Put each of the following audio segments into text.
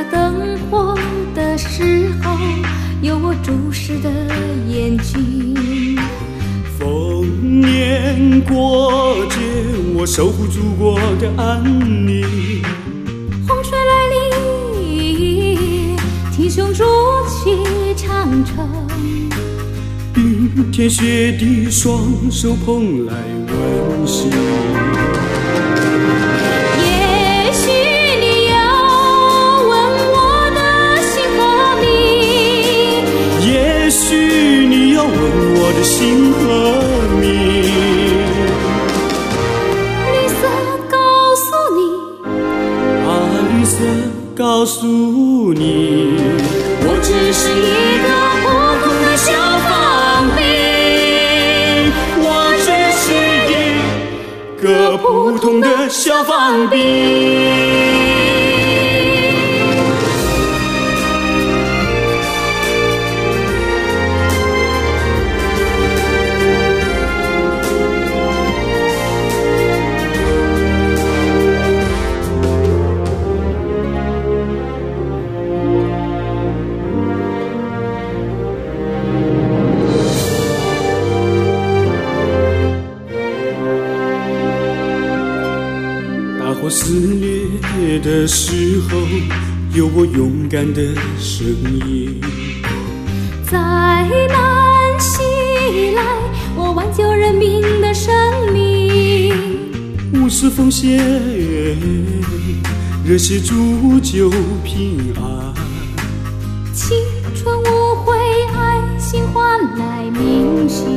灯火的时候，有我注视的眼睛。 丰年过节，我守护祖国的安宁。 洪水来临，挺胸筑起长城。 冰天雪地，双手捧来温馨。 也许你要问我的姓和名， 也许你要问我的姓和名。 绿色告诉你， 绿色告诉你， 我只是一个普通的消防兵， 我只是一个普通的消防兵。大火肆虐的时候，有我勇敢的声音。 灾难袭来，我挽救人民的生命。 无私奉献，热血铸就平安。 青春无悔，爱心换来明星。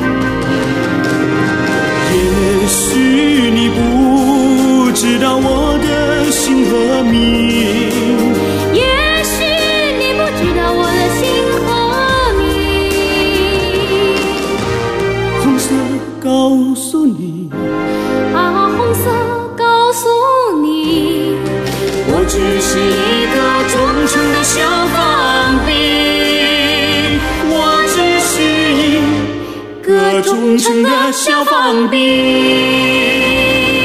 也许你不知道我的姓和名， 也许你不知道我的姓和名。 红色告诉你， 红色告诉你，我只是一个忠诚的消防兵， 我只是一个忠诚的消防兵。